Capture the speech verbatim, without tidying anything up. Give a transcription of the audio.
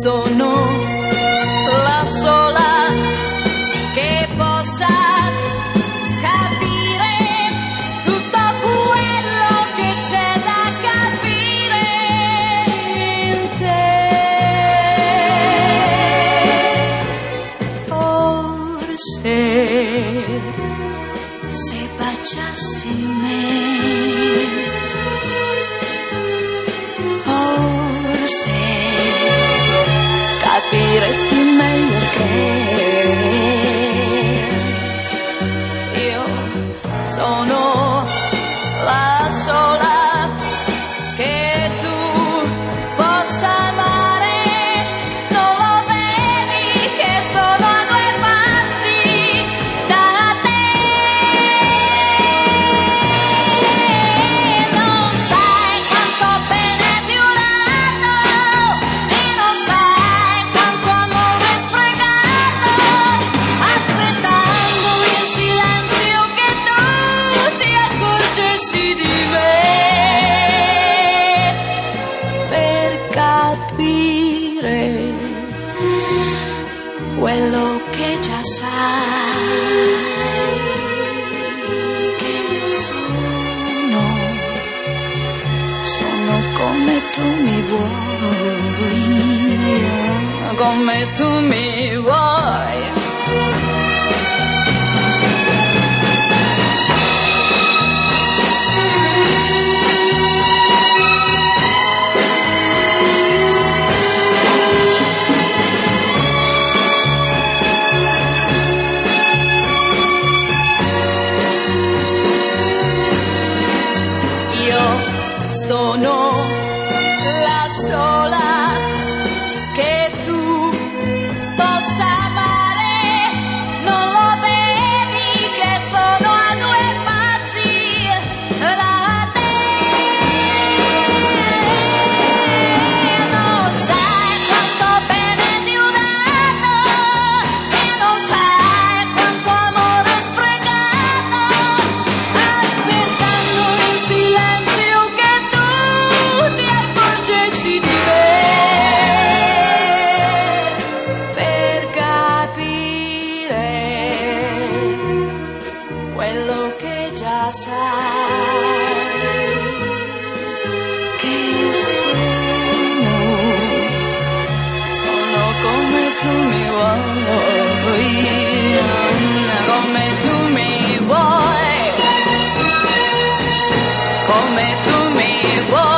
sono la sola che possa capire tutto quello che c'è da capire in te. Forse se baciassi me, forse capiresti meglio che io sono la sola che tu possa amare. Non lo vedi che sono a due passi da te? Non sai quanto bene ti ho dato e non sai quanto amore sprecato, aspettando in silenzio che tu ti accorgessi di me, per capire quello che già sai, che sono, sono come tu mi vuoi, come tu mi vuoi. Sono la sola che tu possa amare. Non lo vedi che sono a due passi da te? Non sai quanto bene ti ho dato e non sai quanto amore sprecato, aspettando in silenzio che ti accorgessi di me, per capire quello che già sai, che sono, sono come tu mi vuoi, come tu mi vuoi, come tu mi vuoi.